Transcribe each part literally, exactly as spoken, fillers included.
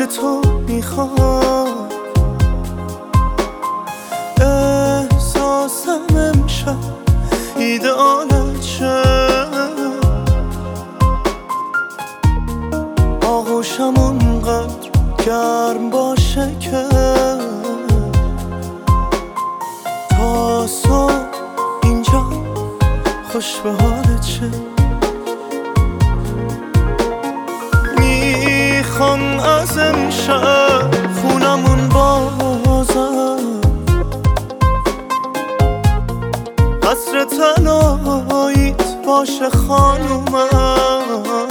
که تو میخوای. احساسم امشب ایدئاله چه آغوشم اونقدر گرم باشه که تا صبح اینجا خوش به حالت چه. میخوام از امشب خونمون بازم قصر طلاییت باشه خانومم.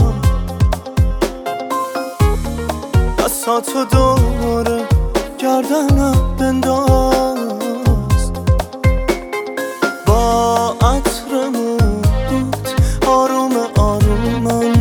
دستاتو دور گردنم بنداز با عطر موت آروم آرومم.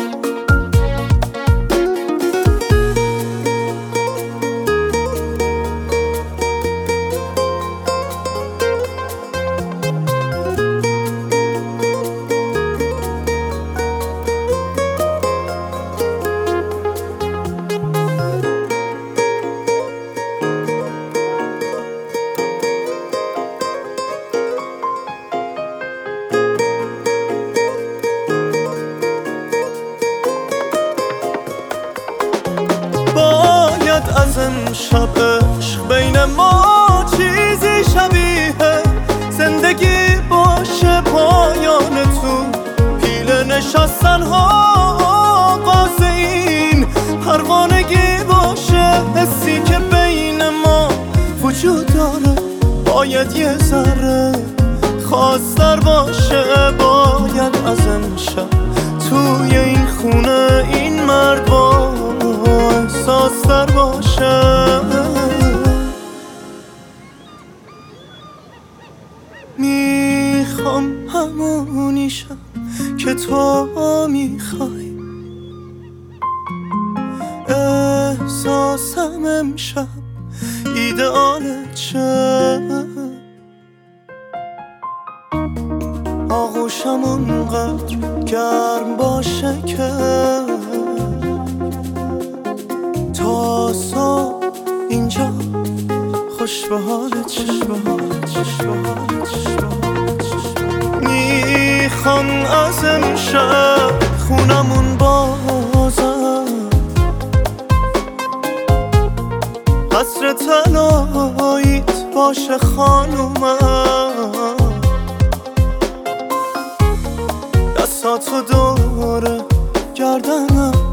از امشب عشق بین ما چیزی شبیه زندگی باشه پایان تو پیله نشستن ها آغاز این پروانگی باشه. حسی که بین ما وجود داره باید یه ذره خواستر باشه. باید از امشب توی این خونه این مرد با احساستر باشه. میخوام همونیشم که تو میخوای. احساسم امشب ایدئاله چه آغوشم اونقدر گرم باشه که تا صبح اینجا خوش به حالت چه. میخوام از امشب خونمون بازم قصر طلاییت باشه خانومم. دستاتو دور گردنم